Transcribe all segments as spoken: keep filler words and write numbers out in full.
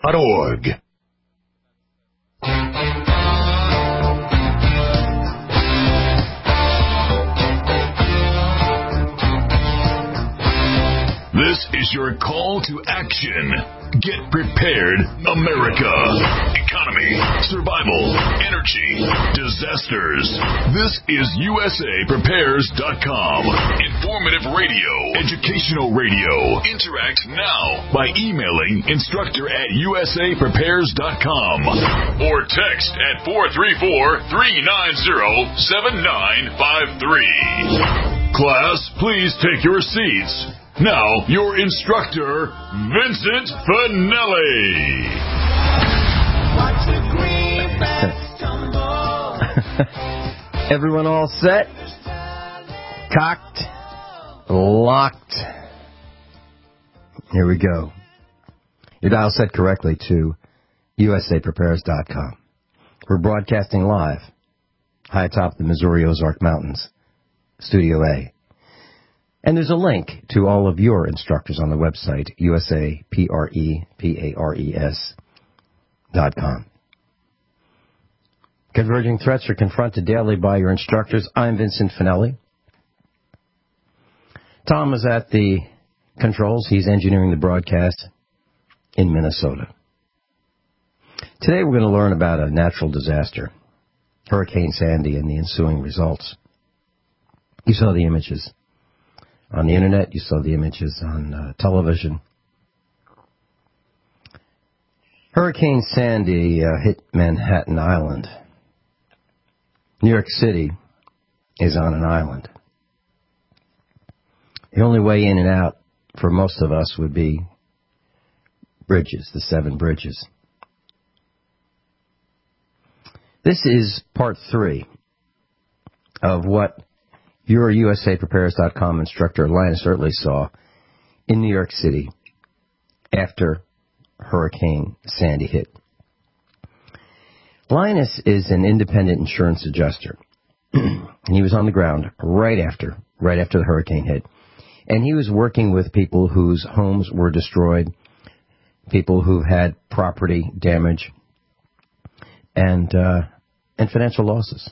dot org. This is your call to action. Get prepared, America. Economy, survival, energy, disasters. This is U S A Prepares dot com. Informative radio, educational radio. Interact now by emailing instructor at U S A Prepares dot com or text at four three four, three nine zero, seven nine five three. Class, please take your seats. Now, your instructor, Vincent Finelli. Watch the greenbacks tumble. Everyone all set? Cocked? Locked? Here we go. Your dial set correctly to U S A Prepares dot com. We're broadcasting live high atop the Missouri Ozark Mountains, Studio A. And there's a link to all of your instructors on the website, U S A P R E P A R E S dot com. Converging threats are confronted daily by your instructors. I'm Vincent Finelli. Tom is at the controls. He's engineering the broadcast in Minnesota. Today we're going to learn about a natural disaster, Hurricane Sandy, and the ensuing results. You saw the images on the internet. You saw the images on uh, television. Hurricane Sandy uh, hit Manhattan Island. New York City is on an island. The only way in and out for most of us would be bridges, the seven bridges. This is part three of what your U S A Prepares dot com instructor, Linus Ertley, saw in New York City after Hurricane Sandy hit. Linus is an independent insurance adjuster. And he was on the ground right after, right after the hurricane hit. And he was working with people whose homes were destroyed, people who had property damage, and, uh, and financial losses.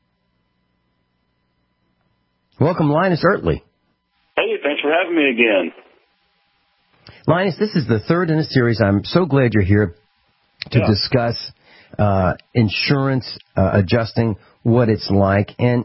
Welcome, Linus Ertley. Hey, thanks for having me again. Linus, this is the third in a series. I'm so glad you're here to yeah. discuss uh, insurance, uh, adjusting, what it's like. And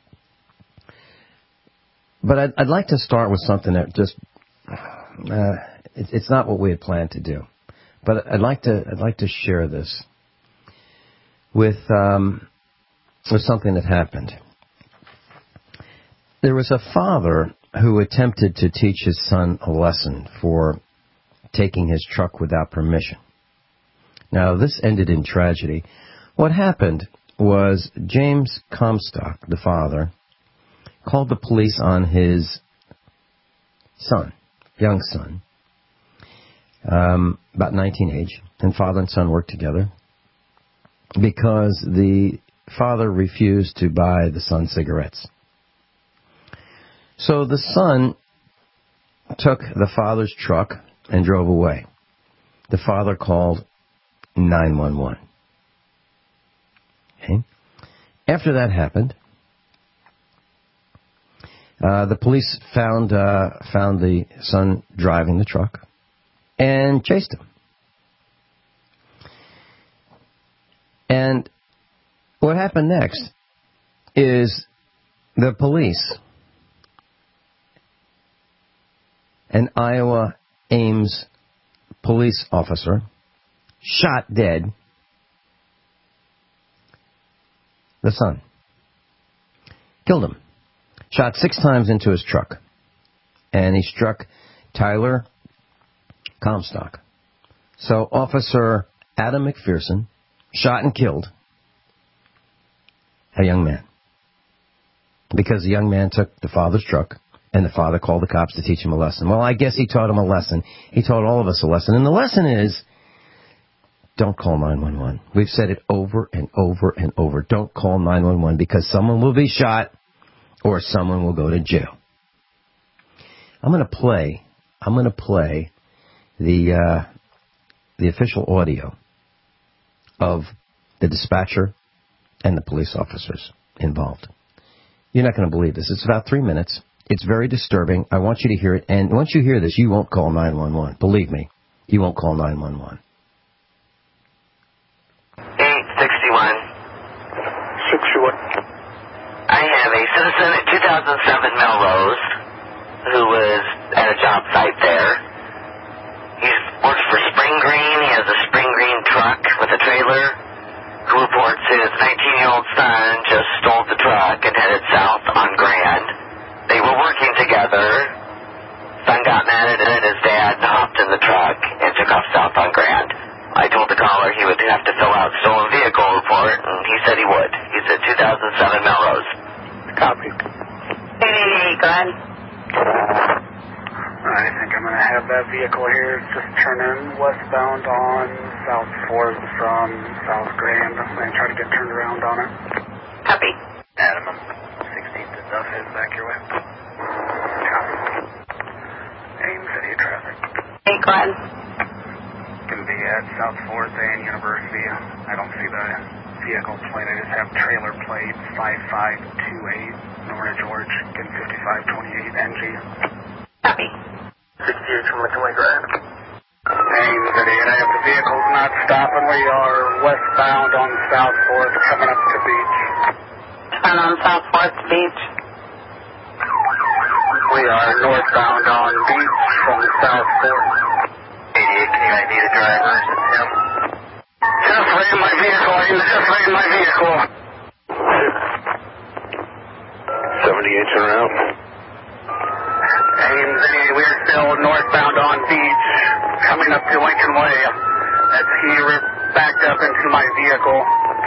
But I'd, I'd like to start with something that just, uh, it, it's not what we had planned to do. But I'd like to I'd like to share this with um, with something that happened. There was a father who attempted to teach his son a lesson for taking his truck without permission. Now, this ended in tragedy. What happened was James Comstock, the father, called the police on his son, young son, um, about nineteen age, and father and son worked together because the father refused to buy the son cigarettes. So the son took the father's truck and drove away. The father called nine one one. Okay. After that happened, uh, the police found uh, found the son driving the truck and chased him. And what happened next is the police, an Iowa Ames police officer, shot dead the son. Killed him. Shot six times into his truck. And he struck Tyler Comstock. So Officer Adam McPherson shot and killed a young man. Because the young man took the father's truck, and the father called the cops to teach him a lesson. Well, I guess he taught him a lesson. He taught all of us a lesson. And the lesson is, don't call nine one one. We've said it over and over and over. Don't call nine one one because someone will be shot or someone will go to jail. I'm going to play, I'm going to play the, uh, the official audio of the dispatcher and the police officers involved. You're not going to believe this. It's about three minutes. It's very disturbing. I want you to hear it. And once you hear this, you won't call nine one one. Believe me, you won't call nine one one. eight sixty-one. sixty-one. I have a citizen at two thousand seven Melrose who was at a job site there. He works for Spring Green. He has a Spring Green truck with a trailer, who reports his nineteen-year-old son just stole the truck and headed south on Grand. They were working together. Son got mad at his dad and hopped in the truck and took off south on Grand. I told the caller he would have to fill out stolen vehicle report, and he said he would. He's at two thousand seven Melrose. Copy. Hey, go ahead. I think I'm going to have that vehicle here just turn in westbound on South fourth from South Grand. I'm going to try to get turned around on it. Copy. Adam, sixteenth to Duff is back your way. Copy. Ames City traffic. Hey, go ahead. Can be at South fourth and University. I don't see the vehicle plate. I just have trailer plate five five two eight, Nora George, getting fifty-five twenty-eight N G. Copy. sixty-eight from McKinley Drive. Ames City, and I have the vehicles not stopping. We are westbound on South fourth coming up to Beach. Turn on South fourth Beach. We are northbound on Beach from South fourth. eighty-eight, can you I need a driver? Yep. Just ran my vehicle, Ames, just ran my vehicle. seventy-eight en route. Ames City, we're still northbound on Beach, coming up to Lincoln Way. That's he backed up into my vehicle.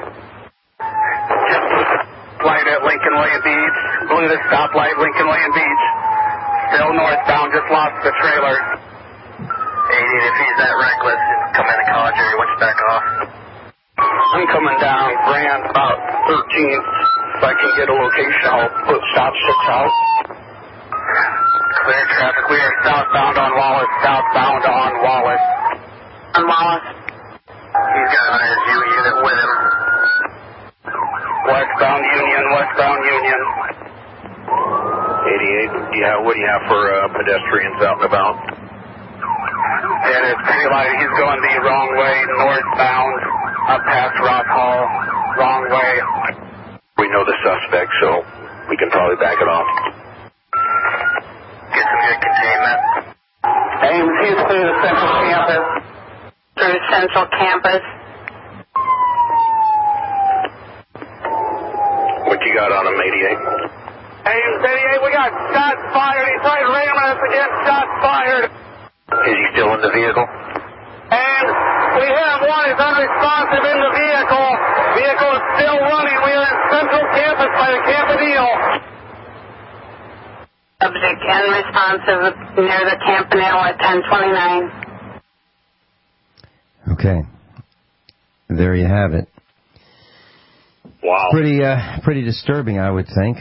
Just light at Lincoln Way Beach, blew the stoplight, Lincoln Way Beach. Still northbound, just lost the trailer. eighty, if he's that reckless, just come in and call Jerry once you're back off. I'm coming down Grand about thirteenth. If I can get a location, I'll put stop six out. Clear traffic. We are southbound on Wallace, southbound on Wallace. On Wallace. He's got an I S U unit with him. Westbound Union, westbound Union. eighty-eight, yeah, what do you have for uh, pedestrians out and about? It is daylight. He's going the wrong way, northbound, up past Rock Hall, wrong way. We know the suspect, so we can probably back it off. Get some good containment. Ames, he's through the Central Campus. Through Central Campus. What you got on him, eighty-eight? Ames, eighty-eight, we got shots fired. He tried ramming us again, shots fired. Is he still in the vehicle? And we have one is unresponsive in the vehicle. Vehicle is still running. We are in Central Campus by the Campanile. Subject unresponsive near the Campanile at ten twenty-nine. Okay. There you have it. Wow. Pretty, uh, pretty disturbing, I would think.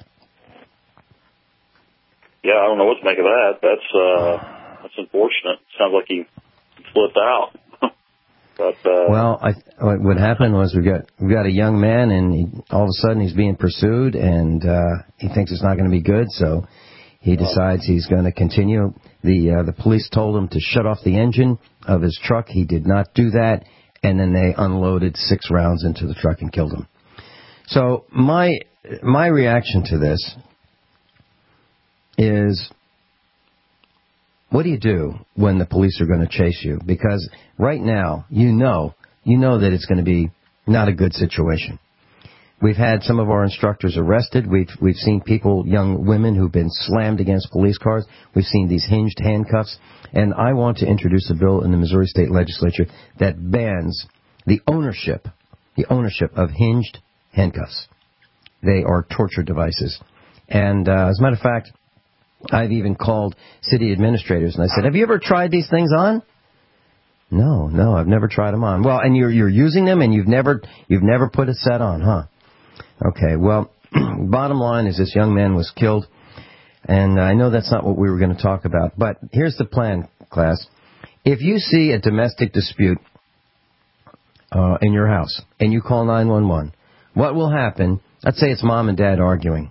Yeah, I don't know what to make of that. That's, uh, that's unfortunate. Sounds like he flipped out. But, uh, well, I, what happened was we got we got a young man, and he, all of a sudden he's being pursued, and uh, he thinks it's not going to be good, so he decides he's going to continue. The uh, the police told him to shut off the engine of his truck. He did not do that, and then they unloaded six rounds into the truck and killed him. So my my reaction to this is, what do you do when the police are going to chase you? Because right now, you know, you know that it's going to be not a good situation. We've had some of our instructors arrested. We've we've seen people, young women, who've been slammed against police cars. We've seen these hinged handcuffs. And I want to introduce a bill in the Missouri State Legislature that bans the ownership, the ownership of hinged handcuffs. They are torture devices. And uh, as a matter of fact, I've even called city administrators and I said, have you ever tried these things on? No, no, I've never tried them on. Well, and you're you're using them and you've never you've never put a set on, huh? Okay, well, bottom line is this young man was killed, and I know that's not what we were going to talk about, but here's the plan, class. If you see a domestic dispute uh, in your house and you call nine one one, what will happen? Let's say it's mom and dad arguing.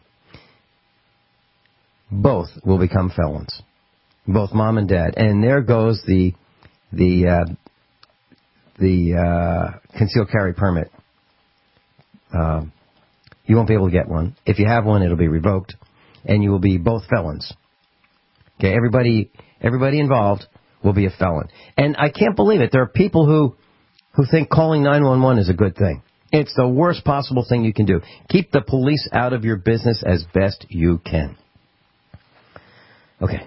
Both will become felons. Both mom and dad. And there goes the the uh, the uh, concealed carry permit. Uh, you won't be able to get one. If you have one, it'll be revoked, and you will be both felons. Okay, everybody everybody involved will be a felon. And I can't believe it. There are people who who think calling nine one one is a good thing. It's the worst possible thing you can do. Keep the police out of your business as best you can. Okay.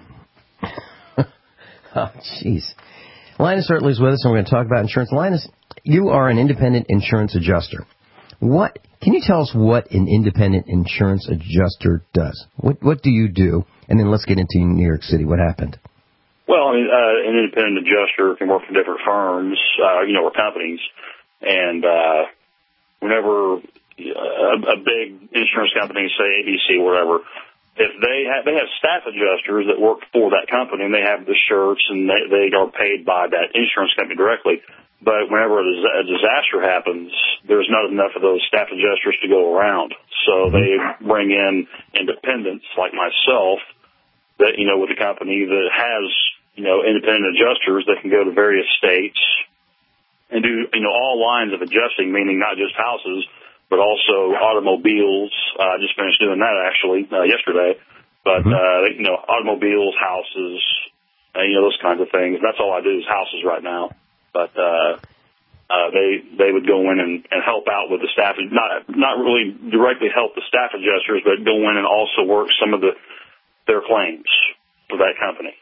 Oh, jeez. Linus Ertley is with us, and we're going to talk about insurance. Linus, you are an independent insurance adjuster. What can you tell us what an independent insurance adjuster does? What what do you do? And then let's get into New York City. What happened? Well, I mean, uh, an independent adjuster can work for different firms, uh, you know, or companies, and uh, whenever a, a big insurance company, say A B C, whatever, if they have they have staff adjusters that work for that company, and they have the shirts, and they, they are paid by that insurance company directly. But whenever a disaster happens, there's not enough of those staff adjusters to go around. So they bring in independents like myself that, you know, with a company that has, you know, independent adjusters that can go to various states and do, you know, all lines of adjusting, meaning not just houses, but also automobiles. I uh, just finished doing that, actually, uh, yesterday. But, mm-hmm. uh, you know, automobiles, houses, uh, you know, those kinds of things. That's all I do is houses right now. But uh, uh, they they would go in and, and help out with the staff, not not really directly help the staff adjusters, but go in and also work some of the their claims for that company.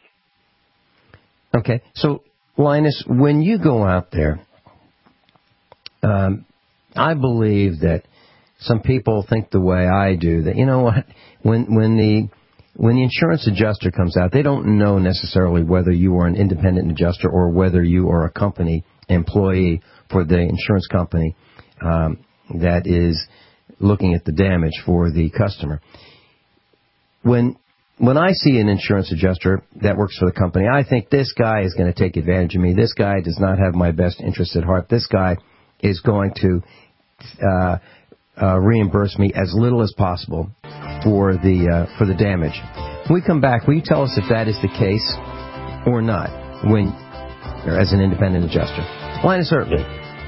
Okay, so Linus, when you go out there, um, I believe that some people think the way I do. That you know what, when when the When the insurance adjuster comes out, they don't know necessarily whether you are an independent adjuster or whether you are a company employee for the insurance company um, that is looking at the damage for the customer. When when I see an insurance adjuster that works for the company, I think this guy is going to take advantage of me. This guy does not have my best interest at heart. This guy is going to uh, uh, reimburse me as little as possible for the uh, for the damage. When we come back, will you tell us if that is the case or not when, or as an independent adjuster? Linus Ertley,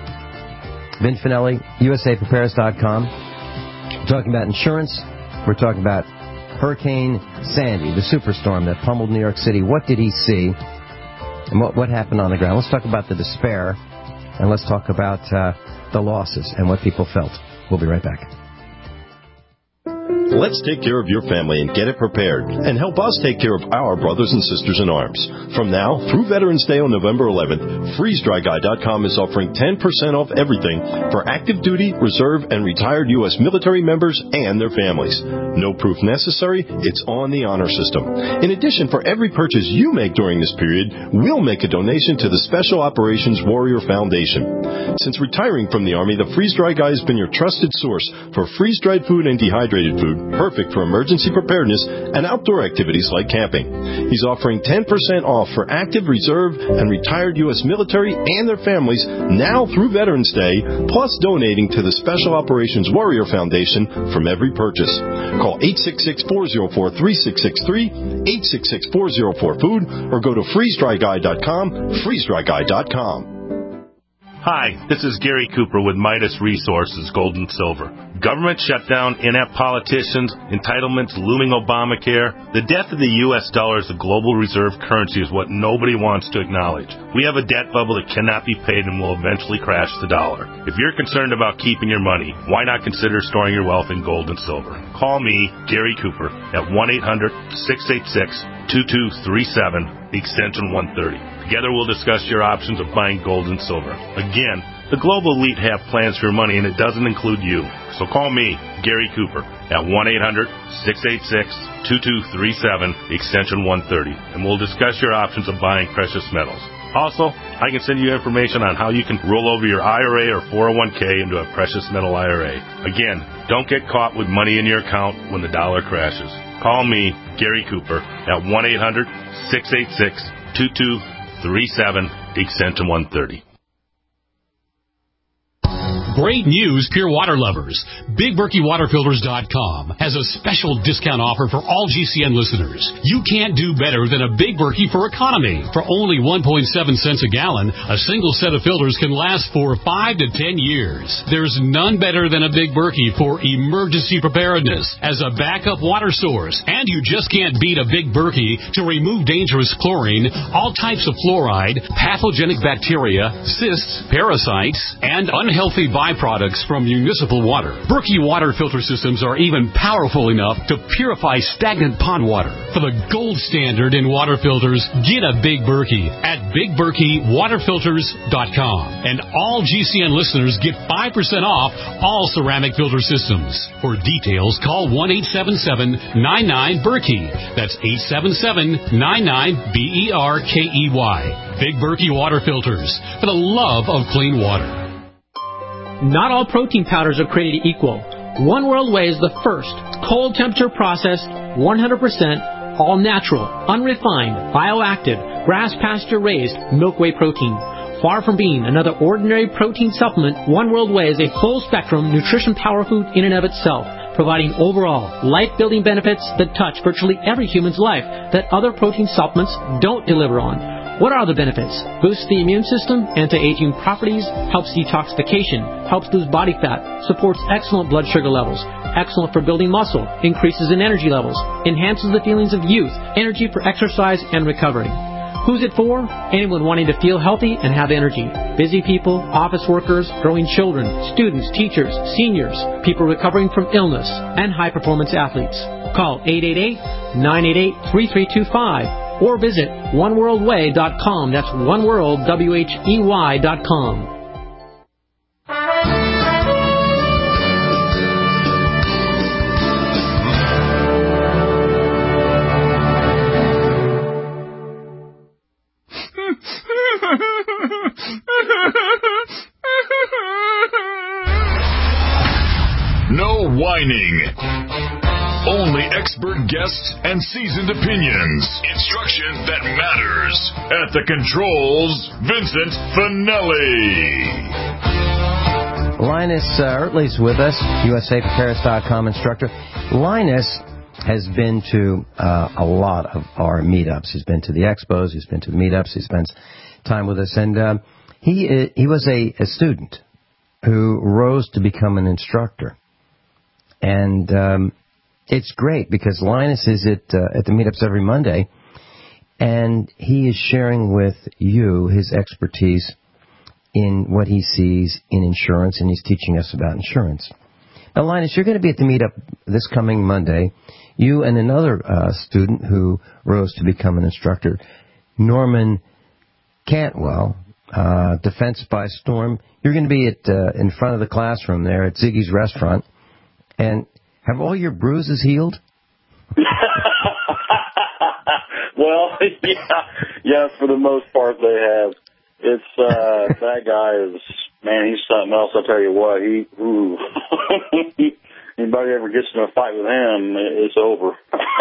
Vin Finelli, U S A Prepares dot com. We're talking about insurance. We're talking about Hurricane Sandy, the superstorm that pummeled New York City. What did he see? And what, what happened on the ground? Let's talk about the despair, and let's talk about uh, the losses and what people felt. We'll be right back. Let's take care of your family and get it prepared, and help us take care of our brothers and sisters in arms. From now through Veterans Day on November eleventh, freeze dry guy dot com is offering ten percent off everything for active duty, reserve, and retired U S military members and their families. No proof necessary, it's on the honor system. In addition, for every purchase you make during this period, we'll make a donation to the Special Operations Warrior Foundation. Since retiring from the Army, the Freeze Dry Guy has been your trusted source for freeze-dried food and dehydrated food, perfect for emergency preparedness and outdoor activities like camping. He's offering ten percent off for active, reserve, and retired U S military and their families now through Veterans Day, plus donating to the Special Operations Warrior Foundation from every purchase. Call eight six six, four oh four, three six six three, eight six six, four oh four, food, or go to freeze dry guy dot com, freeze dry guy dot com. Hi, this is Gary Cooper with Midas Resources, Gold and Silver. Government shutdown, inept politicians, entitlements, looming Obamacare. The death of the U S dollar as a global reserve currency is what nobody wants to acknowledge. We have a debt bubble that cannot be paid and will eventually crash the dollar. If you're concerned about keeping your money, why not consider storing your wealth in gold and silver? Call me, Gary Cooper, at one eight hundred, six eight six, two two three seven, extension one thirty. Together we'll discuss your options of buying gold and silver. Again, the global elite have plans for your money, and it doesn't include you. So call me, Gary Cooper, at one eight hundred, six eight six, two two three seven, extension one thirty, and we'll discuss your options of buying precious metals. Also, I can send you information on how you can roll over your I R A or four oh one k into a precious metal I R A. Again, don't get caught with money in your account when the dollar crashes. Call me, Gary Cooper, at one eight hundred, six eight six, two two three seven, extension one thirty. Great news, Pure Water lovers. Big Berkey Water Filters dot com has a special discount offer for all G C N listeners. You can't do better than a Big Berkey for economy. For only one point seven cents a gallon, a single set of filters can last for five to ten years. There's none better than a Big Berkey for emergency preparedness as a backup water source. And you just can't beat a Big Berkey to remove dangerous chlorine, all types of fluoride, pathogenic bacteria, cysts, parasites, and unhealthy byproducts from municipal water. Berkey water filter systems are even powerful enough to purify stagnant pond water. For the gold standard in water filters, get a Big Berkey at Big Berkey Water Filters dot com. And all G C N listeners get five percent off all ceramic filter systems. For details, call one eight seven seven, nine nine, Berkey. That's eight seven seven, nine nine, B E R K E Y. Big Berkey Water Filters, for the love of clean water. Not all protein powders are created equal. One World Whey is the first cold temperature processed, one hundred percent all natural, unrefined, bioactive, grass pasture raised milk whey protein. Far from being another ordinary protein supplement, One World Whey is a full spectrum nutrition power food in and of itself, providing overall life building benefits that touch virtually every human's life that other protein supplements don't deliver on. What are the benefits? Boosts the immune system, anti-aging properties, helps detoxification, helps lose body fat, supports excellent blood sugar levels, excellent for building muscle, increases in energy levels, enhances the feelings of youth, energy for exercise and recovery. Who's it for? Anyone wanting to feel healthy and have energy. Busy people, office workers, growing children, students, teachers, seniors, people recovering from illness, and high-performance athletes. Call eight eight eight, nine eight eight, three three two five or visit one world whey dot com. That's one world, W H E Y dot com. No whining. Only expert guests and seasoned opinions. Instruction that matters. At the controls, Vincent Finelli. Linus uh, Ertley's with us, U S A Preparedness dot com instructor. Linus has been to uh, a lot of our meetups. He's been to the expos. He's been to the meetups. He spends time with us. And uh, he, he was a, a student who rose to become an instructor. And um, it's great because Linus is at, uh, at the meetups every Monday, and he is sharing with you his expertise in what he sees in insurance, and he's teaching us about insurance. Now, Linus, you're going to be at the meetup this coming Monday. You and another uh, student who rose to become an instructor, Norman Cantwell, uh, Defense by Storm. You're going to be at uh, in front of the classroom there at Ziggy's Restaurant. And have all your bruises healed? Well, yeah, yeah, for the most part they have. It's, uh, that guy is, man, he's something else, I'll tell you what. He, ooh. Anybody ever gets in a fight with him, it's over.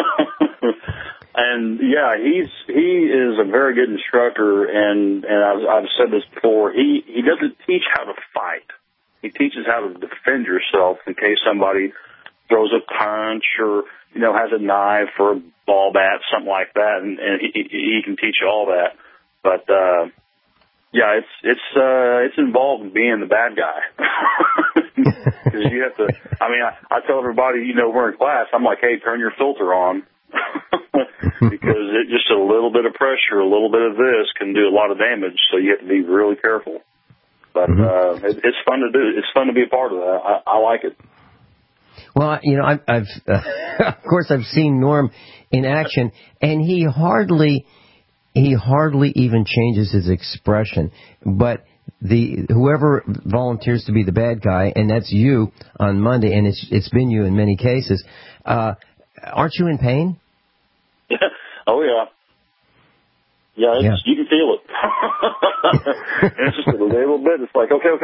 And, yeah, he's, he is a very good instructor, and, and I've, I've said this before, he, he doesn't teach how to fight. He teaches how to defend yourself in case somebody throws a punch or, you know, has a knife or a ball bat, something like that, and, and he, he can teach you all that. But, uh, yeah, it's, it's, uh, it's involved in being the bad guy. Because you have to, I mean, I, I tell everybody, you know, we're in class, I'm like, hey, turn your filter on. Because it, just a little bit of pressure, a little bit of this can do a lot of damage, so you have to be really careful. But mm-hmm. uh, it, it's fun to do. It's fun to be a part of that. I, I like it. Well, you know, I've, I've uh, of course I've seen Norm in action, and he hardly, he hardly even changes his expression. But the whoever volunteers to be the bad guy, and that's you on Monday, and it's it's been you in many cases. Uh, aren't you in pain? Oh yeah. Yeah, it's, yeah, you can feel it. And it's just a little bit. It's like, okay, okay,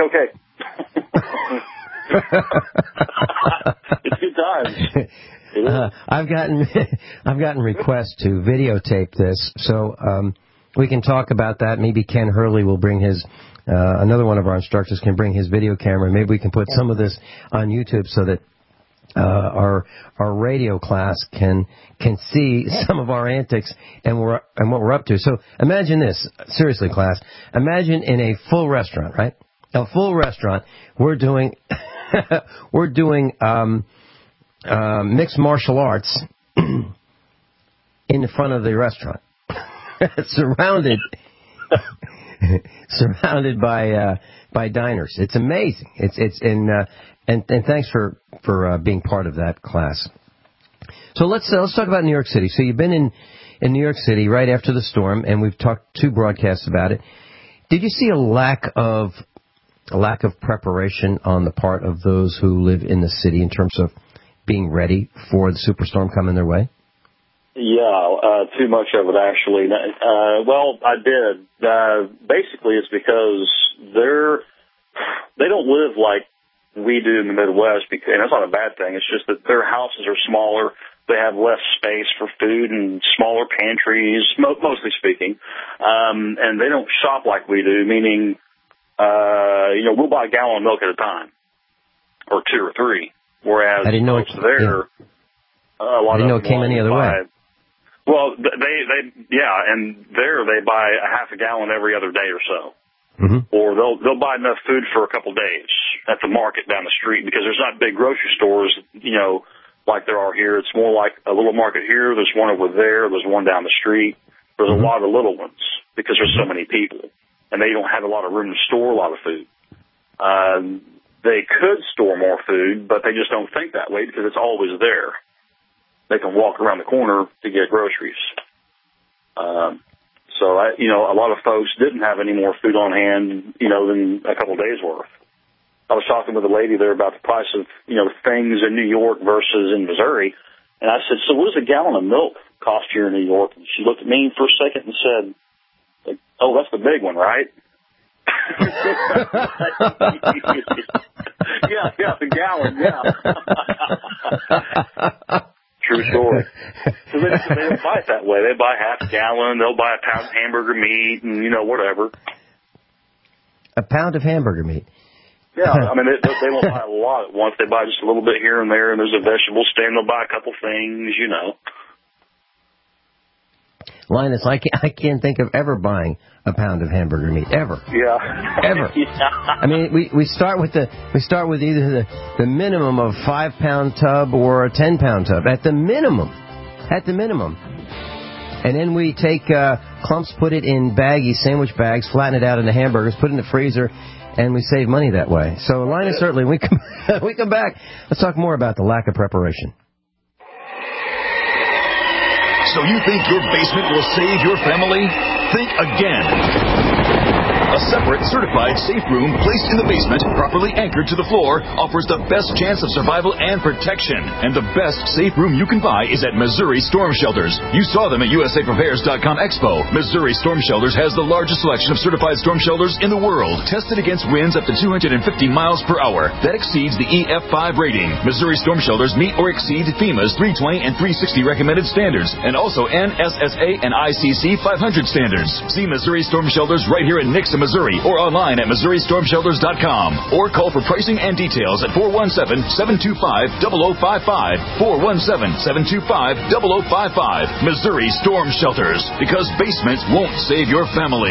okay. It's good times. It uh, I've gotten, I've gotten requests to videotape this. So um, we can talk about that. Maybe Ken Hurley will bring his, uh, another one of our instructors can bring his video camera. Maybe we can put some of this on YouTube so that uh, our our radio class can can see some of our antics and we're and what we're up to. So imagine this, seriously, class. Imagine in a full restaurant, right? A full restaurant. We're doing we're doing um, uh, mixed martial arts in the front of the restaurant, surrounded surrounded by uh, by diners. It's amazing. It's it's in uh, and and thanks for for uh, being part of that class. So let's uh, let's talk about New York City. So you've been in in New York City right after the storm, and we've talked two broadcasts about it. Did you see a lack of a lack of preparation on the part of those who live in the city in terms of being ready for the superstorm coming their way? Yeah, uh, too much of it, actually. Uh, well, I did. Uh, basically, it's because they're, they don't live like we do in the Midwest, because, and that's not a bad thing. It's just that their houses are smaller. They have less space for food and smaller pantries, mo- mostly speaking. Um, and they don't shop like we do, meaning, uh, you know, we'll buy a gallon of milk at a time, or two or three. Whereas I didn't know folks it, there, yeah. a lot I didn't of know it came any other buy, way. Well, they, they, yeah, and there they buy a half a gallon every other day or so. Mm-hmm. Or they'll, they'll buy enough food for a couple days at the market down the street, because there's not big grocery stores, you know, like there are here. It's more like a little market here. There's one over there. There's one down the street. There's mm-hmm. a lot of little ones because there's so many people, and they don't have a lot of room to store a lot of food. Um, they could store more food, but they just don't think that way because it's always there. They can walk around the corner to get groceries. Um, so, I, you know, a lot of folks didn't have any more food on hand, you know, than a couple of days' worth. I was talking with a lady there about the price of, you know, things in New York versus in Missouri. And I said, so what does a gallon of milk cost here in New York? And she looked at me for a second and said, like, oh, that's the big one, right? yeah, yeah, the gallon, yeah. True story. So they, they don't buy it that way. They buy half a gallon. They'll buy a pound of hamburger meat and, you know, whatever. A pound of hamburger meat. Yeah, I mean, they, they won't buy a lot at once. They buy just a little bit here and there, and there's a vegetable stand. They'll buy a couple things, you know. Linus, I can't, I can't think of ever buying a pound of hamburger meat, ever. Yeah. Ever. yeah. I mean, we, we start with the we start with either the, the minimum of five pound tub or a ten pound tub, at the minimum. At the minimum. And then we take uh, clumps, put it in baggy sandwich bags, flatten it out into hamburgers, put it in the freezer, and we save money that way. So, Linus, certainly, we come, we come back. Let's talk more about the lack of preparation. So you think your basement will save your family? Think again. A separate, certified safe room placed in the basement, properly anchored to the floor, offers the best chance of survival and protection. And the best safe room you can buy is at Missouri Storm Shelters. You saw them at U S A Prepares dot com Expo. Missouri Storm Shelters has the largest selection of certified storm shelters in the world, tested against winds up to two hundred fifty miles per hour. That exceeds the E F five rating. Missouri Storm Shelters meet or exceed FEMA's three twenty and three sixty recommended standards, and also N S S A and I C C five hundred standards. See Missouri Storm Shelters right here in Nixa, Missouri, or online at Missouri Storm Shelters dot com, or call for pricing and details at four one seven, seven two five, zero zero five five, four one seven, seven two five, zero zero five five. Missouri Storm Shelters, because basements won't save your family.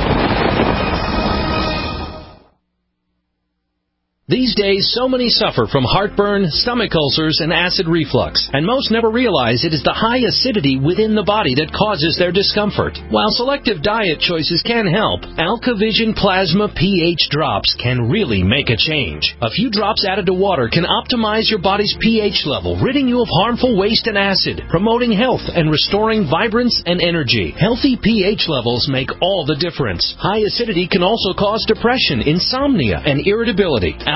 These days, so many suffer from heartburn, stomach ulcers, and acid reflux, and most never realize it is the high acidity within the body that causes their discomfort. While selective diet choices can help, AlkaVision Plasma pH drops can really make a change. A few drops added to water can optimize your body's pH level, ridding you of harmful waste and acid, promoting health and restoring vibrance and energy. Healthy pH levels make all the difference. High acidity can also cause depression, insomnia, and irritability.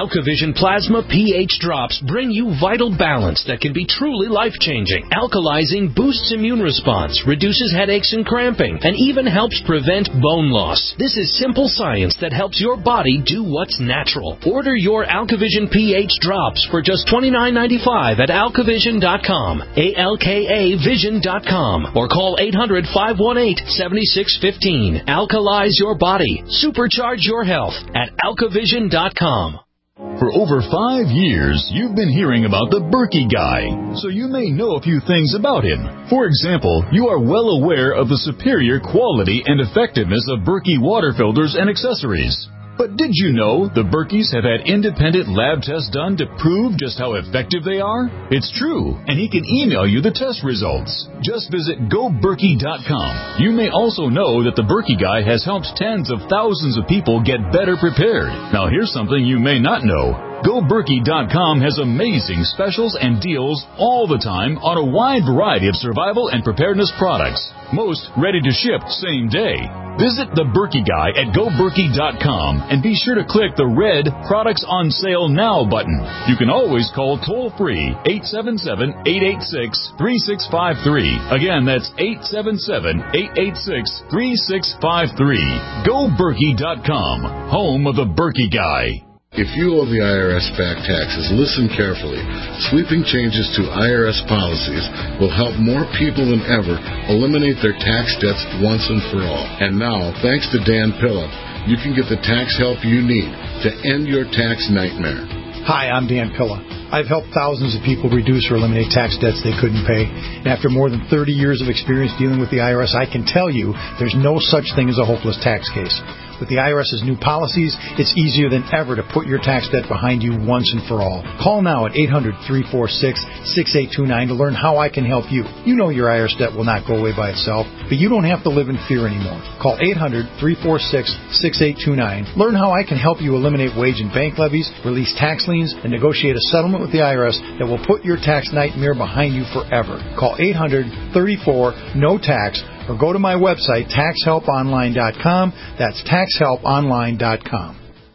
AlkaVision Plasma pH Drops bring you vital balance that can be truly life-changing. Alkalizing boosts immune response, reduces headaches and cramping, and even helps prevent bone loss. This is simple science that helps your body do what's natural. Order your AlkaVision pH Drops for just twenty-nine ninety-five at alkavision dot com, A L K A vision dot com, or call eight hundred, five one eight, seven six one five. Alkalize your body. Supercharge your health at alkavision dot com. For over five years, you've been hearing about the Berkey Guy, so you may know a few things about him. For example, you are well aware of the superior quality and effectiveness of Berkey water filters and accessories. But did you know the Berkeys have had independent lab tests done to prove just how effective they are? It's true, and he can email you the test results. Just visit go berkey dot com. You may also know that the Berkey Guy has helped tens of thousands of people get better prepared. Now here's something you may not know. go berkey dot com has amazing specials and deals all the time on a wide variety of survival and preparedness products, most ready to ship same day. Visit the Berkey Guy at go berkey dot com and be sure to click the red Products on Sale Now button. You can always call toll-free eight seven seven, eight eight six, three six five three. Again, that's eight seven seven, eight eight six, three six five three. go berkey dot com, home of the Berkey Guy. If you owe the I R S back taxes, listen carefully. Sweeping changes to I R S policies will help more people than ever eliminate their tax debts once and for all. And now, thanks to Dan Pilla, you can get the tax help you need to end your tax nightmare. Hi, I'm Dan Pilla. I've helped thousands of people reduce or eliminate tax debts they couldn't pay. And after more than thirty years of experience dealing with the I R S, I can tell you there's no such thing as a hopeless tax case. With the I R S's new policies, it's easier than ever to put your tax debt behind you once and for all. Call now at eight hundred, three four six, six eight two nine to learn how I can help you. You know your I R S debt will not go away by itself, but you don't have to live in fear anymore. Call eight hundred, three four six, six eight two nine. Learn how I can help you eliminate wage and bank levies, release tax liens, and negotiate a settlement with the I R S that will put your tax nightmare behind you forever. Call eight hundred, thirty-four, N O T A X or go to my website, tax help online dot com. That's tax help online dot com.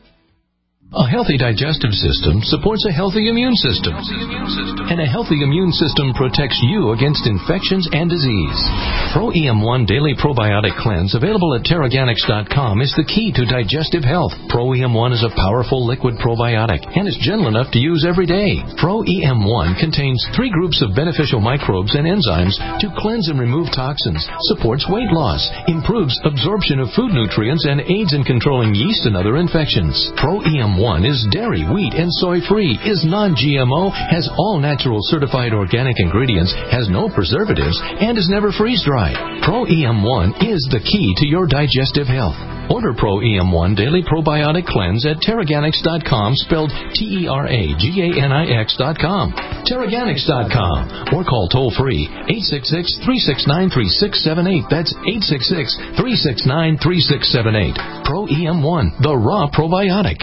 A healthy digestive system supports a healthy immune system. And a healthy immune system protects you against infections and disease. Pro E M one Daily Probiotic Cleanse, available at Terraganics dot com, is the key to digestive health. Pro E M one is a powerful liquid probiotic and is gentle enough to use every day. Pro E M one contains three groups of beneficial microbes and enzymes to cleanse and remove toxins, supports weight loss, improves absorption of food nutrients, and aids in controlling yeast and other infections. Pro E M one is dairy, wheat, and soy-free, is non-G M O, has all natural certified organic ingredients, has no preservatives, and is never freeze-dried. Pro E M one is the key to your digestive health. Order Pro E M one Daily Probiotic Cleanse at Terraganics dot com, spelled T E R A G A N I X dot com. Terraganics dot com, or call toll-free eight six six, three six nine, three six seven eight. That's eight six six, three six nine, three six seven eight. Pro E M one, the raw probiotic.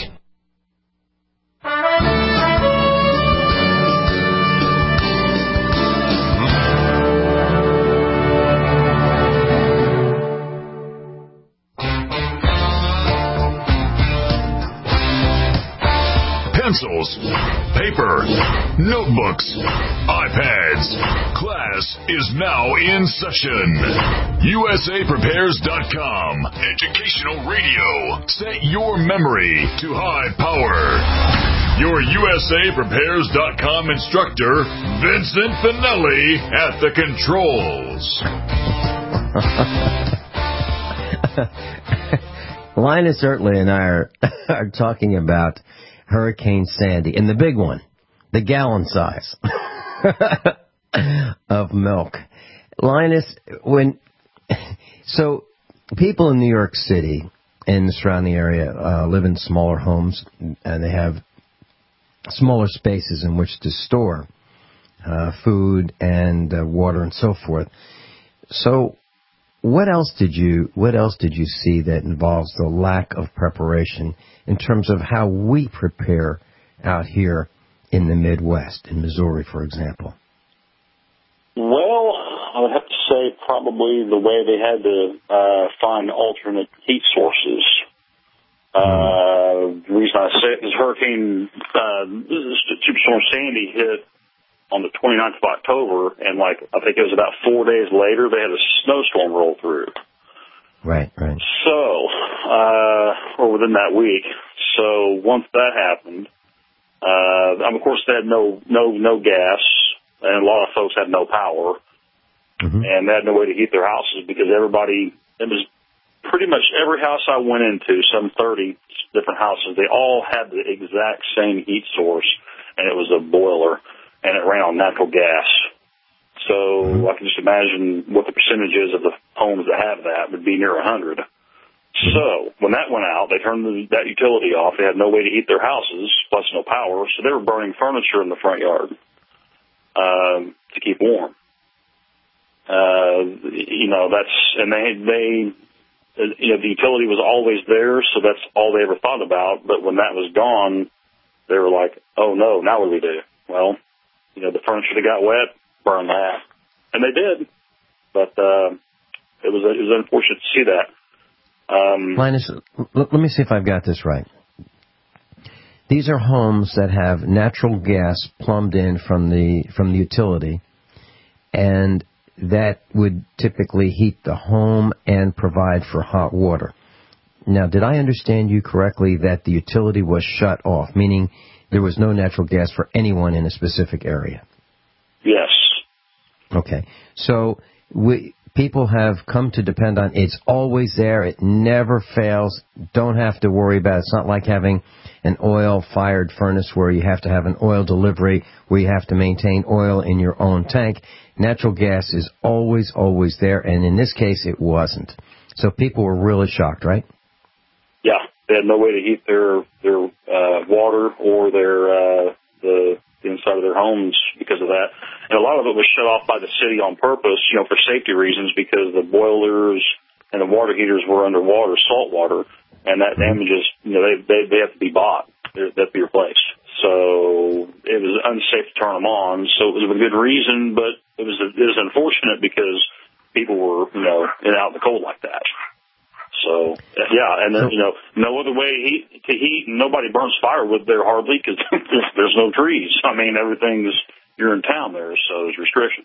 Pencils, paper, notebooks, iPads. Class is now in session. U S A Prepares dot com. Educational radio. Set your memory to high power. Your U S A Prepares dot com instructor, Vincent Finelli, at the controls. Linus Ertley and I are, are talking about Hurricane Sandy, and the big one, the gallon size of milk. Linus, when so people in New York City and the surrounding area uh, live in smaller homes, and they have smaller spaces in which to store uh, food and uh, water and so forth. So, what else did you what else did you see that involves the lack of preparation in terms of how we prepare out here in the Midwest, in Missouri, for example? Well, I would have to say probably the way they had to uh, find alternate heat sources. Uh, the reason uh, this hurricane, uh, Superstorm Sandy hit on the twenty-ninth of October, and like I think it was about four days later, they had a snowstorm roll through. Right, right. So, uh, or within that week. So once that happened, uh, of course they had no, no, no gas, and a lot of folks had no power, mm-hmm. and they had no way to heat their houses because everybody, it was pretty much every house I went into, some thirty different houses, they all had the exact same heat source, and it was a boiler, and it ran on natural gas. So mm-hmm. I can just imagine what the percentage is of the homes that have that would be near one hundred. Mm-hmm. So when that went out, they turned the, that utility off. They had no way to heat their houses, plus no power, so they were burning furniture in the front yard um, to keep warm. Uh, you know, that's, and they, they, you know, the utility was always there, so that's all they ever thought about. But when that was gone, they were like, oh no, now what do we do? Well, you know, the furniture that got wet, burn that. And they did. But uh, it was it was unfortunate to see that. Um, Linus, l- let me see if I've got this right. These are homes that have natural gas plumbed in from the from the utility, and that would typically heat the home and provide for hot water. Now, did I understand you correctly that the utility was shut off, meaning there was no natural gas for anyone in a specific area? Yes. Okay. So we, people have come to depend on it's always there. It never fails. Don't have to worry about it. It's not like having an oil-fired furnace where you have to have an oil delivery, where you have to maintain oil in your own tank. Natural gas is always, always there, and in this case, it wasn't. So people were really shocked, right? Yeah. They had no way to heat their their uh, water or their uh, the, the inside of their homes because of that. And a lot of it was shut off by the city on purpose, you know, for safety reasons, because the boilers and the water heaters were underwater, salt water, and that damages, you know, they they, they have to be bought. They have to be replaced. So it was unsafe to turn them on. So it was a good reason, but it was it was unfortunate because people were, you know, in out in the cold like that. So, yeah, and then, you know, no other way heat, to heat. Nobody burns firewood there hardly because there's no trees. I mean, everything's, you're in town there, so there's restrictions.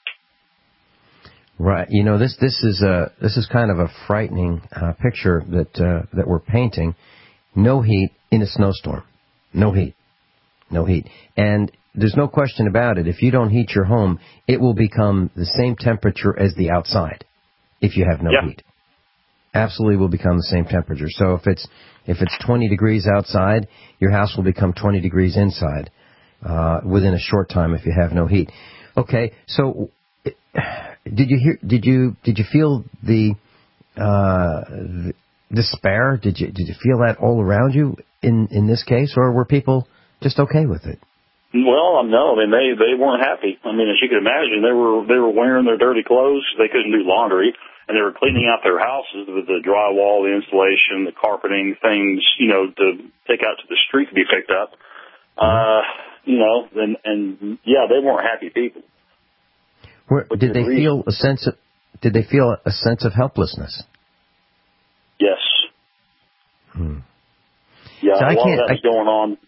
Right. You know, this this is a this is kind of a frightening uh, picture that uh, that we're painting. No heat in a snowstorm. No heat. No heat. And there's no question about it. If you don't heat your home, it will become the same temperature as the outside if you have no yeah. heat. Absolutely will become the same temperature. So if it's if it's twenty degrees outside, your house will become twenty degrees inside uh, within a short time if you have no heat. Okay, so did you hear? Did you did you feel the, uh, the despair? Did you did you feel that all around you in in this case, or were people just okay with it? Well, no, I mean they they weren't happy. I mean, as you can imagine, they were they were wearing their dirty clothes. They couldn't do laundry. And they were cleaning out their houses with the drywall, the insulation, the carpeting, things, you know, to take out to the street to be picked up. Uh, you know, and, and yeah, they weren't happy people. Where, did they reason. feel a sense of, did they feel a sense of helplessness? Yes. Hmm. Yeah, so a I lot can't, of that's I, going on.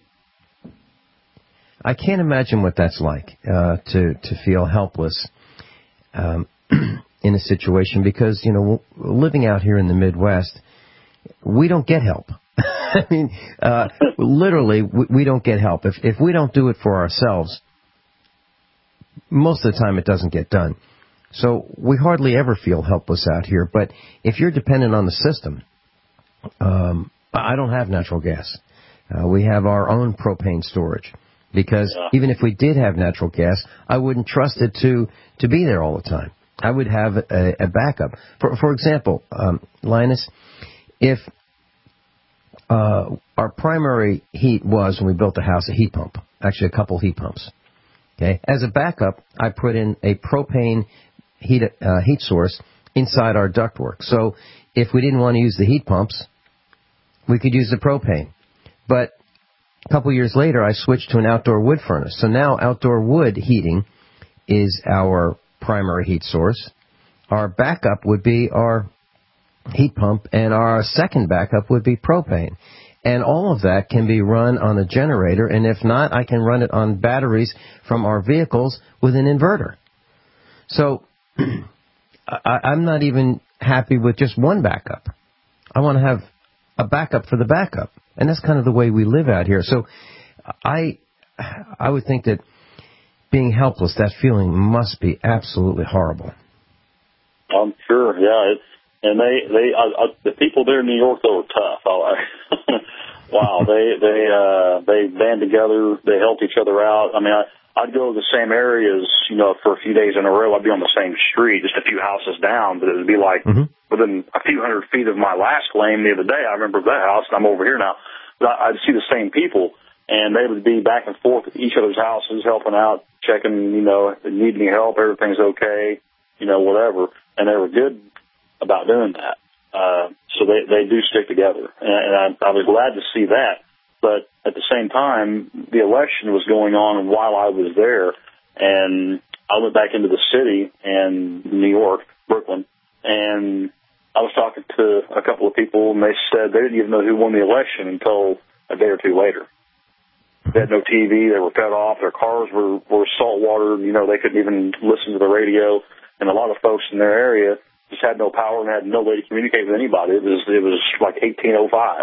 I can't imagine what that's like, uh, to, to feel helpless. Um, in a situation because, you know, living out here in the Midwest, we don't get help. I mean, uh, literally, we, we don't get help. If if we don't do it for ourselves, most of the time it doesn't get done. So we hardly ever feel helpless out here. But if you're dependent on the system, um, I don't have natural gas. Uh, we have our own propane storage. Because yeah. even if we did have natural gas, I wouldn't trust it to, to be there all the time. I would have a, a backup. For for example, um, Linus, if uh, our primary heat was, when we built the house, a heat pump, actually a couple heat pumps. Okay, as a backup, I put in a propane heat uh, heat source inside our ductwork. So if we didn't want to use the heat pumps, we could use the propane. But a couple years later, I switched to an outdoor wood furnace. So now outdoor wood heating is our primary heat source. Our backup would be our heat pump, and our second backup would be propane. And all of that can be run on a generator, and if not, I can run it on batteries from our vehicles with an inverter. So I, I'm not even happy with just one backup. I want to have a backup for the backup. And that's kind of the way we live out here. So I I would think that being helpless, that feeling must be absolutely horrible. I'm sure, yeah. It's, and they, they, uh, uh, the people there in New York, though, are tough. Wow, they, they, uh, they band together, they help each other out. I mean, I, I'd go to the same areas, you know, for a few days in a row. I'd be on the same street, just a few houses down, but it would be like mm-hmm. within a few hundred feet of my last claim the other day. I remember that house, and I'm over here now. But I'd see the same people, and they would be back and forth at each other's houses, helping out, checking, you know, if they need any help, everything's okay, you know, whatever. And they were good about doing that. Uh, so they, they do stick together. And, and I, I was glad to see that. But at the same time, the election was going on while I was there. And I went back into the city in New York, Brooklyn, and I was talking to a couple of people, and they said they didn't even know who won the election until a day or two later. They had no T V. They were cut off. Their cars were, were salt water. You know, they couldn't even listen to the radio. And a lot of folks in their area just had no power and had no way to communicate with anybody. It was, it was like eighteen oh five.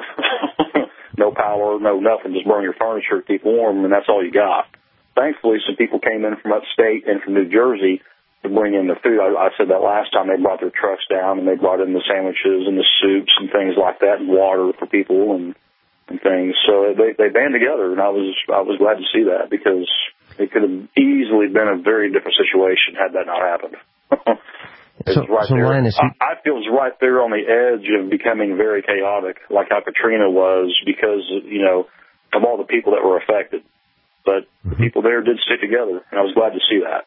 No power, no nothing. Just burn your furniture, keep warm, and that's all you got. Thankfully, some people came in from upstate and from New Jersey to bring in the food. I, I said that last time. They brought their trucks down, and they brought in the sandwiches and the soups and things like that, and water for people and and things. So they they band together, and I was I was glad to see that, because it could have easily been a very different situation had that not happened. It's so, right so there. Linus, I, I feel it's right there on the edge of becoming very chaotic, like how Katrina was, because, you know, of all the people that were affected. But mm-hmm. the people there did stick together, and I was glad to see that.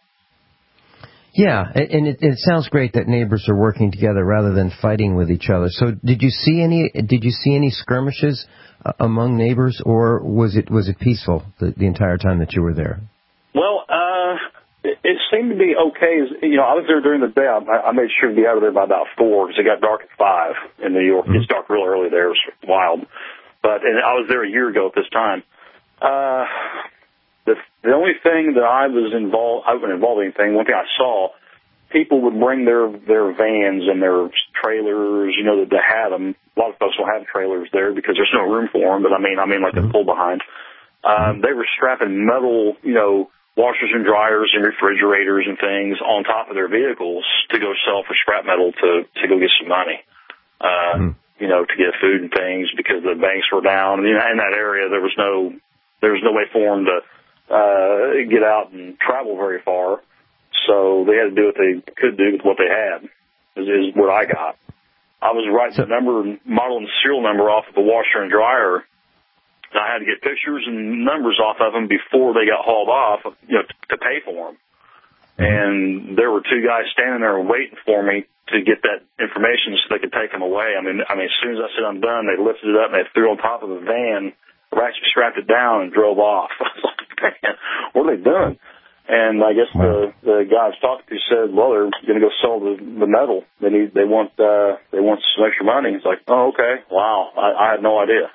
Yeah, and it, it sounds great that neighbors are working together rather than fighting with each other. So, did you see any? Did you see any skirmishes uh, among neighbors, or was it was it peaceful the, the entire time that you were there? Well, uh, it, it seemed to be okay. You know, I was there during the day. I, I made sure to be out of there by about four, because it got dark at five in New York. Mm-hmm. It gets dark real early there. It was wild. But and I was there a year ago at this time. Uh, the the only thing that I was involved, I wasn't involved in anything. One thing I saw, people would bring their their vans and their trailers. You know, that they had them. A lot of folks don't have trailers there because there's no room for them. But I mean, I mean, like mm-hmm. the pull behind. Um, they were strapping metal, you know, washers and dryers and refrigerators and things on top of their vehicles to go sell for scrap metal to, to go get some money, uh, mm. you know, to get food and things, because the banks were down. And, you know, in that area, there was no, there was no way for them to, uh, get out and travel very far. So they had to do what they could do with what they had, is, is what I got. I was writing so, the number, model and serial number off of the washer and dryer. And I had to get pictures and numbers off of them before they got hauled off, you know, to, to pay for them. Mm-hmm. And there were two guys standing there waiting for me to get that information so they could take them away. I mean, I mean, as soon as I said I'm done, they lifted it up and they threw it on top of the van, actually strapped it down and drove off. I was like, man, what are they doing? And I guess wow. the the guy I was talking to said, well, they're going to go sell the, the metal. They need, they want, uh, they want some extra money. It's like, oh, okay, wow, I, I had no idea.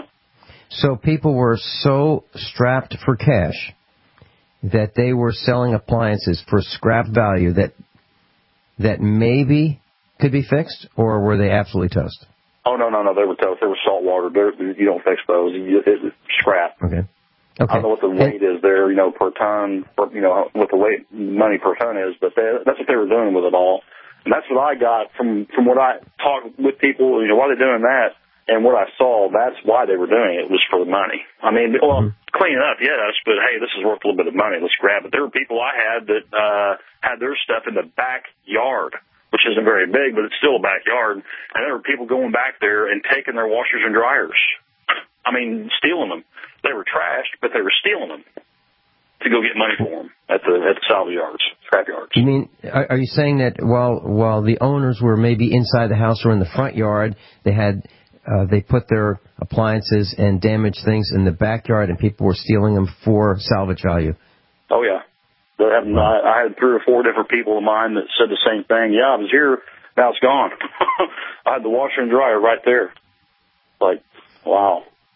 So people were so strapped for cash that they were selling appliances for scrap value that that maybe could be fixed, or were they absolutely toast? Oh, no, no, no, they were toast. They were salt water. They're, you don't fix those. You, it's scrap. Okay. Okay. I don't know what the weight and, is there, you know, per ton, per, you know, what the weight money per ton is, but they, that's what they were doing with it all. And that's what I got from, from what I talked with people, you know, why are they doing that? And what I saw, that's why they were doing it, was for the money. I mean, well, mm-hmm. clean it up, yes, but hey, this is worth a little bit of money. Let's grab it. There were people I had that uh, had their stuff in the backyard, which isn't very big, but it's still a backyard. And there were people going back there and taking their washers and dryers. I mean, stealing them. They were trashed, but they were stealing them to go get money for them at the at the salvage yards, scrap yards. You mean, are, are you saying that while while the owners were maybe inside the house or in the front yard, they had Uh, they put their appliances and damaged things in the backyard, and people were stealing them for salvage value? Oh, yeah. Have, I, I had three or four different people of mine that said the same thing. Yeah, I was here. Now it's gone. I had the washer and dryer right there. Like, wow.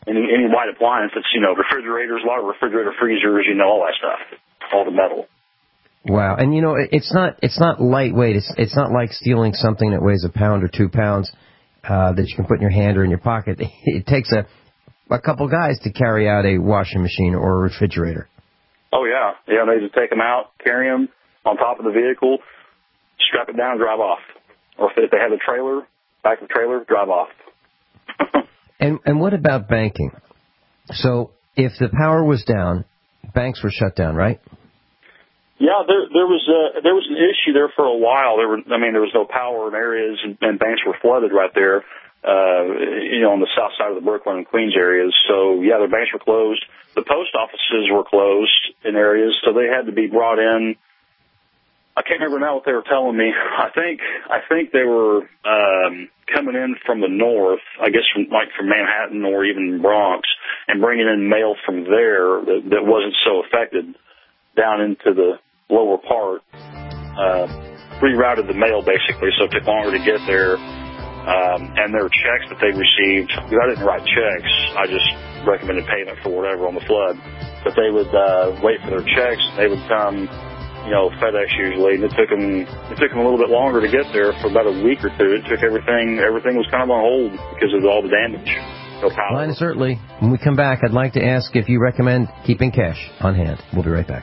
any, any white appliance. It's, you know, refrigerators, a lot of refrigerator freezers, you know, all that stuff, all the metal. Wow. And, you know, it's not it's not lightweight. It's it's not like stealing something that weighs a pound or two pounds uh, that you can put in your hand or in your pocket. It takes a, a couple guys to carry out a washing machine or a refrigerator. Oh, yeah. Yeah, they just take them out, carry them on top of the vehicle, strap it down, drive off. Or if they have a trailer, back of the trailer, drive off. and and what about banking? So if the power was down, banks were shut down, right? Yeah, there there was a, there was an issue there for a while. There were, I mean, there was no power in areas, and, and banks were flooded right there, uh, you know, on the south side of the Brooklyn and Queens areas. So, yeah, their banks were closed. The post offices were closed in areas, so they had to be brought in. I can't remember now what they were telling me. I think I think they were um, coming in from the north, I guess from like from Manhattan or even Bronx, and bringing in mail from there that, that wasn't so affected down into the lower part. Uh, rerouted the mail basically, so it took longer to get there. Um, and their checks that they received, because I didn't write checks, I just recommended payment for whatever on the flood. But they would uh, wait for their checks. They would come, you know, FedEx usually, and it took them it took them a little bit longer to get there for about a week or two. It took everything everything was kind of on hold because of all the damage. No power. Line is certainly. When we come back, I'd like to ask if you recommend keeping cash on hand. We'll be right back.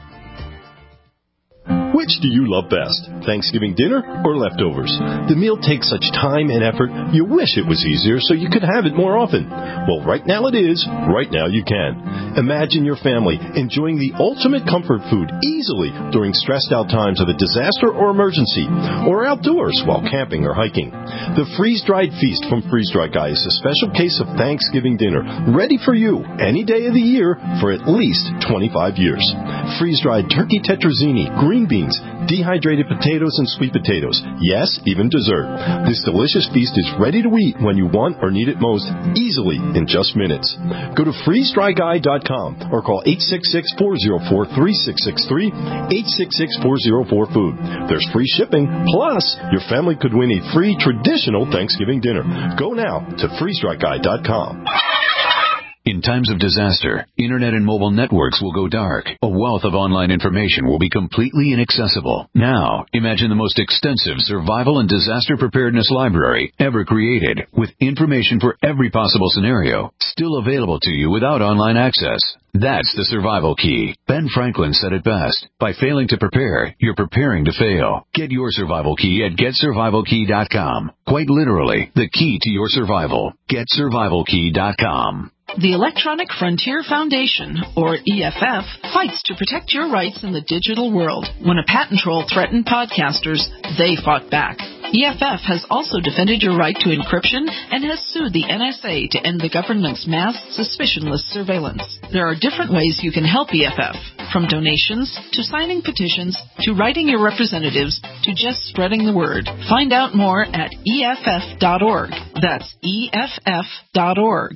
Which do you love best, Thanksgiving dinner or leftovers? The meal takes such time and effort, you wish it was easier so you could have it more often. Well, right now it is. Right now you can. Imagine your family enjoying the ultimate comfort food easily during stressed-out times of a disaster or emergency, or outdoors while camping or hiking. The freeze-dried feast from Freeze Dry Guy is a special case of Thanksgiving dinner, ready for you any day of the year for at least twenty-five years. Freeze-dried turkey tetrazzini, green beans, dehydrated potatoes and sweet potatoes. Yes, even dessert. This delicious feast is ready to eat when you want or need it most, easily in just minutes. Go to freeze dry guy dot com or call eight six six, four zero four, three six six three, eight six six, four zero four, food. There's free shipping, plus your family could win a free traditional Thanksgiving dinner. Go now to freeze dry guy dot com. In times of disaster, internet and mobile networks will go dark. A wealth of online information will be completely inaccessible. Now, imagine the most extensive survival and disaster preparedness library ever created, with information for every possible scenario, still available to you without online access. That's the survival key. Ben Franklin said it best. By failing to prepare, you're preparing to fail. Get your survival key at get survival key dot com. Quite literally, the key to your survival. get survival key dot com. The Electronic Frontier Foundation, or E F F, fights to protect your rights in the digital world. When a patent troll threatened podcasters, they fought back. E F F has also defended your right to encryption and has sued the N S A to end the government's mass suspicionless surveillance. There are different ways you can help E F F, from donations to signing petitions to writing your representatives to just spreading the word. Find out more at E F F dot org. That's E F F dot org.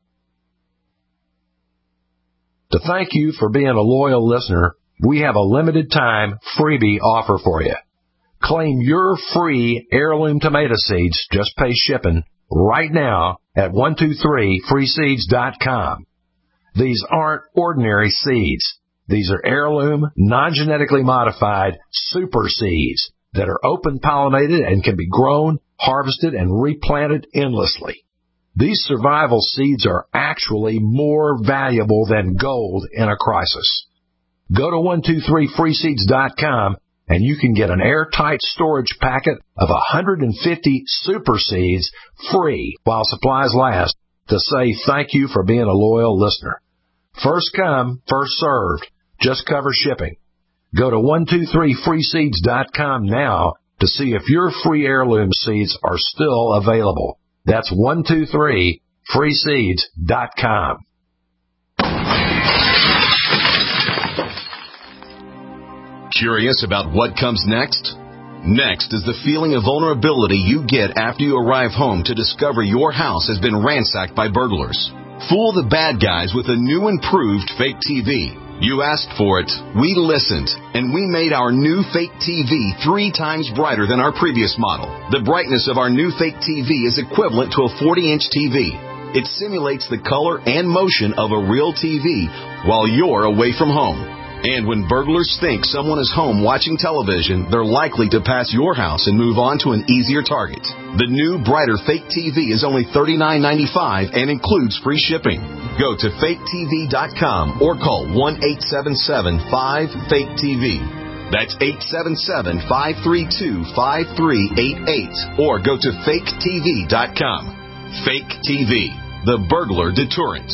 To thank you for being a loyal listener, we have a limited time freebie offer for you. Claim your free heirloom tomato seeds, just pay shipping, right now at one two three free seeds dot com. These aren't ordinary seeds. These are heirloom, non-genetically modified super seeds that are open pollinated and can be grown, harvested, and replanted endlessly. These survival seeds are actually more valuable than gold in a crisis. Go to one two three free seeds dot com and you can get an airtight storage packet of one hundred fifty super seeds free while supplies last to say thank you for being a loyal listener. First come, first served. Just cover shipping. Go to one two three free seeds dot com now to see if your free heirloom seeds are still available. That's one two three free seeds dot com. Curious about what comes next? Next is the feeling of vulnerability you get after you arrive home to discover your house has been ransacked by burglars. Fool the bad guys with a new improved fake T V. You asked for it, we listened, and we made our new fake T V three times brighter than our previous model. The brightness of our new fake T V is equivalent to a forty-inch T V. It simulates the color and motion of a real T V while you're away from home. And when burglars think someone is home watching television, they're likely to pass your house and move on to an easier target. The new, brighter Fake T V is only thirty-nine ninety-five and includes free shipping. Go to fake T V dot com or call one eight seven seven five fake T V. That's eight seven seven, five three two, five three eight eight or go to fake T V dot com. Fake T V, the burglar deterrent.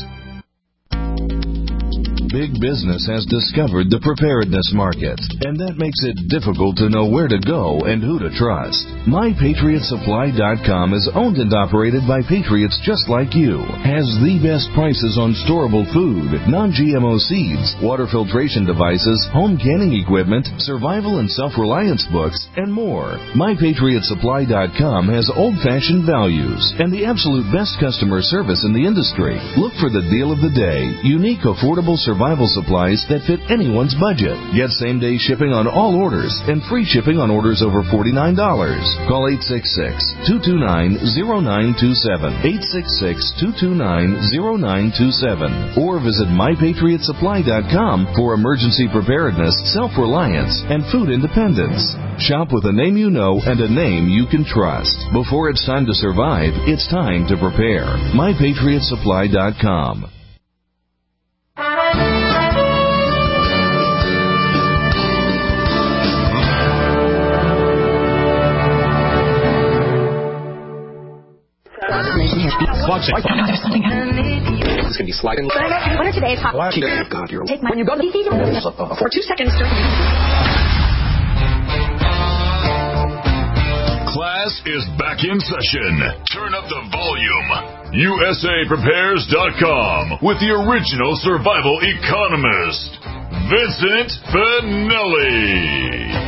Big business has discovered the preparedness market, and that makes it difficult to know where to go and who to trust. my patriot supply dot com is owned and operated by patriots just like you, has the best prices on storable food, non-G M O seeds, water filtration devices, home canning equipment, survival and self-reliance books, and more. my patriot supply dot com has old-fashioned values and the absolute best customer service in the industry. Look for the deal of the day, unique, affordable survival Survival supplies that fit anyone's budget. Get same-day shipping on all orders and free shipping on orders over forty-nine dollars. Call eight six six, two two nine, zero nine two seven, eight six six, two two nine, zero nine two seven, or visit my patriot supply dot com for emergency preparedness, self-reliance, and food independence. Shop with a name you know and a name you can trust. Before it's time to survive, it's time to prepare. my patriot supply dot com. There's something happening. It's going to be sliding. What are today's hot? Oh, God, you're... Take my... When you go to the P C, for two seconds, sir. Class is back in session. Turn up the volume. U S A prepares dot com with the original survival economist, Vincent Finelli.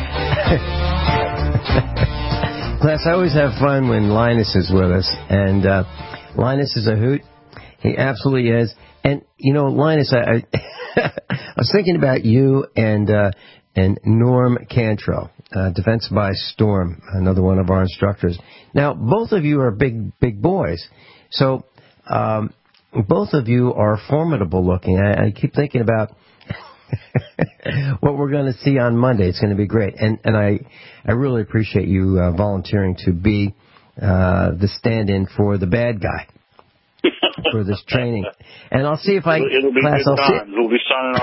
Class, I always have fun when Linus is with us, and uh, Linus is a hoot. He absolutely is. And, you know, Linus, I, I, I was thinking about you and uh, and Norm Cantrell, uh, Defense by Storm, another one of our instructors. Now, both of you are big, big boys. So um, both of you are formidable looking. I, I keep thinking about what we're going to see on Monday. It's going to be great. And and I, I really appreciate you uh, volunteering to be uh, the stand-in for the bad guy for this training. And I'll see if I... It'll be class, good I'll times. We'll be signing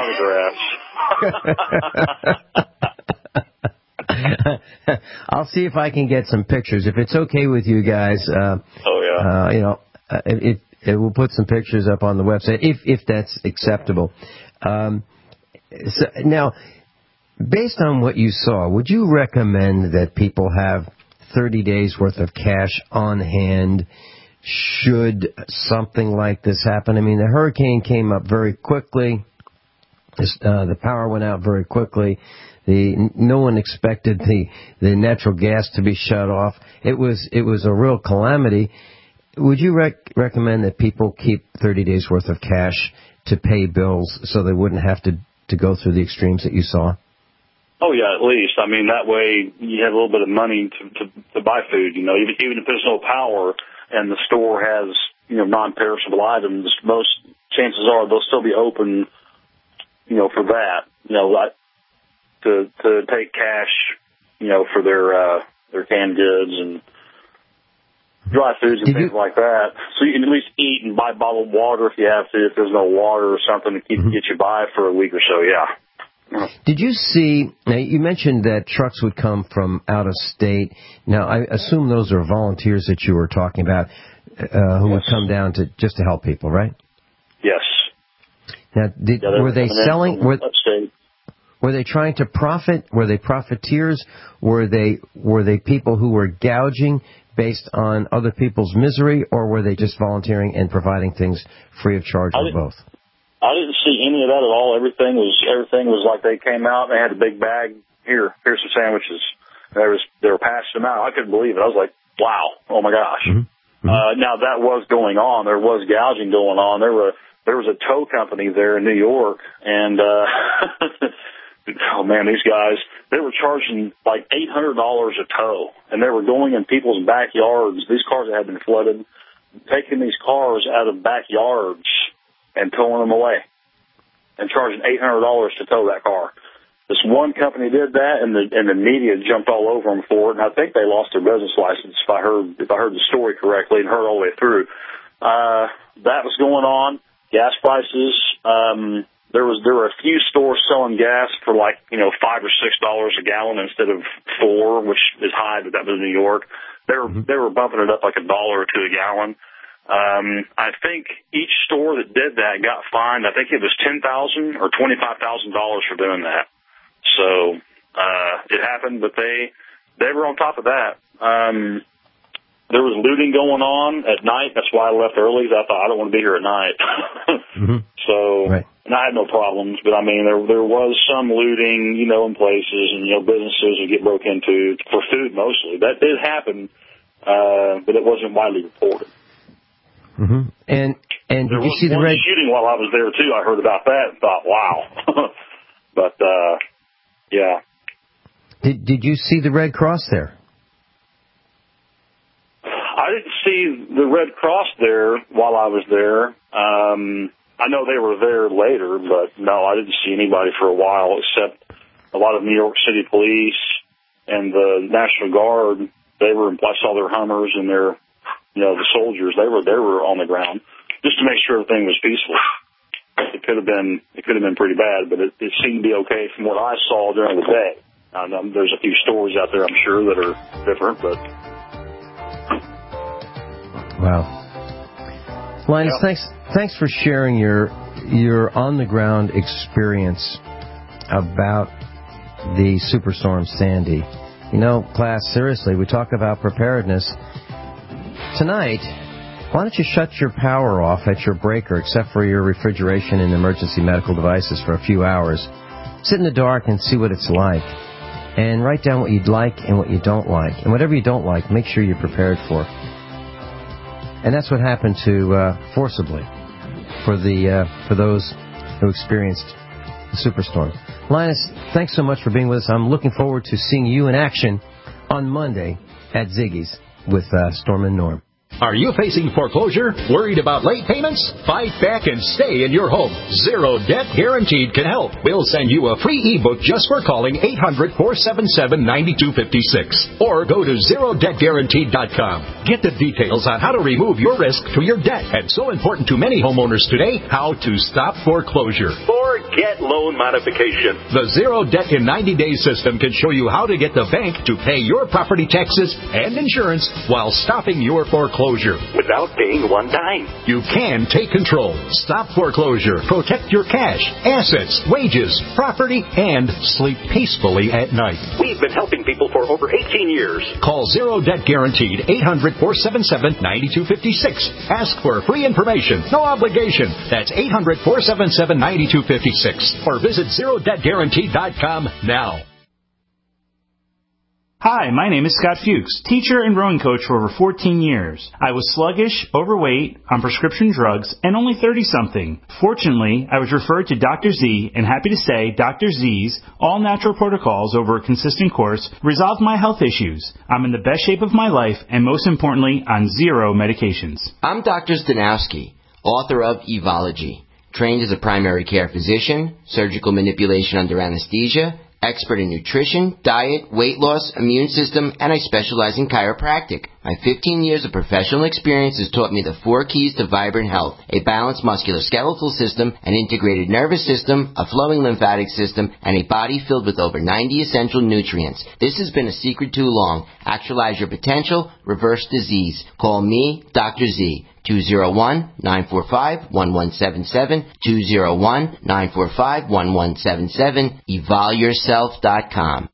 autographs. I'll see if I can get some pictures. If it's okay with you guys, uh, oh, yeah. uh, you know, uh, it, it, we'll put some pictures up on the website, if if that's acceptable. Um, so, now, based on what you saw, would you recommend that people have thirty days worth of cash on hand should something like this happen? I mean, the hurricane came up very quickly. This, uh, the power went out very quickly. The no one expected the the natural gas to be shut off. It was it was a real calamity. Would you rec- recommend that people keep thirty days worth of cash to pay bills so they wouldn't have to to go through the extremes that you saw? Oh yeah, at least. I mean, that way you have a little bit of money to to, to buy food. You know, even even if there's no power and the store has, you know, non-perishable items, most chances are they'll still be open, you know, for that. You know, like to to take cash, you know, for their uh, their canned goods and dry foods and Did things you, like that. So you can at least eat and buy bottled water if you have to, if there's no water or something to keep mm-hmm. get you by for a week or so. Yeah. Did you see, now you mentioned that trucks would come from out of state. Now, I assume those are volunteers that you were talking about uh, who yes. would come down to just to help people, right? Yes. Now, did, yeah, were they selling, were, upstate. were they trying to profit? Were they profiteers? Were they were they people who were gouging based on other people's misery, or were they just volunteering and providing things free of charge, or both? I didn't see any of that at all. Everything was everything was like they came out and they had a big bag. Here, here's some sandwiches. There was they were passing them out. I couldn't believe it. I was like, wow, oh my gosh. Mm-hmm. Mm-hmm. Uh, now that was going on. There was gouging going on. There were there was a tow company there in New York, and uh, oh man, these guys they were charging like eight hundred dollars a tow, and they were going in people's backyards. These cars that had been flooded. taking these cars out of backyards and towing them away and charging eight hundred dollars to tow that car. This one company did that, and the and the media jumped all over them for it, and I think they lost their business license if I heard if I heard the story correctly and heard all the way through. Uh, that was going on. Gas prices. Um, there was there were a few stores selling gas for like you know five or six dollars a gallon instead of four, which is high, but that was New York. They were they were bumping it up like a dollar or two a gallon. Um, I think each store that did that got fined. I think it was ten thousand or twenty five thousand dollars for doing that. So uh, it happened, but they they were on top of that. Um, there was looting going on at night. That's why I left early. I thought I don't want to be here at night. mm-hmm. So right. and I had no problems, but I mean there there was some looting, you know, in places, and you know businesses would get broke into for food mostly. That did happen, uh, but it wasn't widely reported. Mm-hmm. And and there did you was see the one red shooting while I was there too. I heard about that and thought, wow. But uh, yeah. Did Did you see the Red Cross there? I didn't see the Red Cross there while I was there. Um, I know they were there later, but no, I didn't see anybody for a while except a lot of New York City police and the National Guard. They were, I saw their Hummers and their, you know, the soldiers. They were they were on the ground just to make sure everything was peaceful. It could have been it could have been pretty bad, but it, it seemed to be okay from what I saw during the day. I know there's a few stories out there, I'm sure, that are different, but wow. Linus, yeah. thanks thanks for sharing your your on the ground experience about the Superstorm Sandy. You know, class, seriously, we talk about preparedness tonight. Why don't you shut your power off at your breaker, except for your refrigeration and emergency medical devices, for a few hours? Sit in the dark and see what it's like. And write down what you'd like and what you don't like. And whatever you don't like, make sure you're prepared for. And that's what happened to uh, Forcibly for the uh, for those who experienced the superstorm. Linus, thanks so much for being with us. I'm looking forward to seeing you in action on Monday at Ziggy's with uh, Storm and Norm. Are you facing foreclosure? Worried about late payments? Fight back and stay in your home. Zero Debt Guaranteed can help. We'll send you a free ebook just for calling eight hundred, four seven seven, nine two five six. Or go to zero debt guaranteed dot com. Get the details on how to remove your risk to your debt. And so important to many homeowners today, how to stop foreclosure. Forget loan modification. The Zero Debt in ninety days system can show you how to get the bank to pay your property taxes and insurance while stopping your foreclosure. Without paying one dime. You can take control. Stop foreclosure. Protect your cash, assets, wages, property, and sleep peacefully at night. We've been helping people for over eighteen years. Call Zero Debt Guaranteed, eight hundred, four seven seven, nine two five six. Ask for free information. No obligation. That's eight hundred, four seven seven, nine two five six. Or visit zero debt guaranteed dot com now. Hi, my name is Scott Fuchs, teacher and rowing coach for over fourteen years. I was sluggish, overweight, on prescription drugs, and only thirty-something. Fortunately, I was referred to Doctor Z, and happy to say Doctor Z's all-natural protocols over a consistent course resolved my health issues. I'm in the best shape of my life, and most importantly, on zero medications. I'm Doctor Stanowski, author of Evology, trained as a primary care physician, surgical manipulation under anesthesia, expert in nutrition, diet, weight loss, immune system, and I specialize in chiropractic. My fifteen years of professional experience has taught me the four keys to vibrant health: a balanced musculoskeletal system, an integrated nervous system, a flowing lymphatic system, and a body filled with over ninety essential nutrients. This has been a secret too long. Actualize your potential, reverse disease. Call me, Doctor Z. two oh one, nine four five, one one seven seven, two oh one, nine four five, one one seven seven, evol yourself dot com.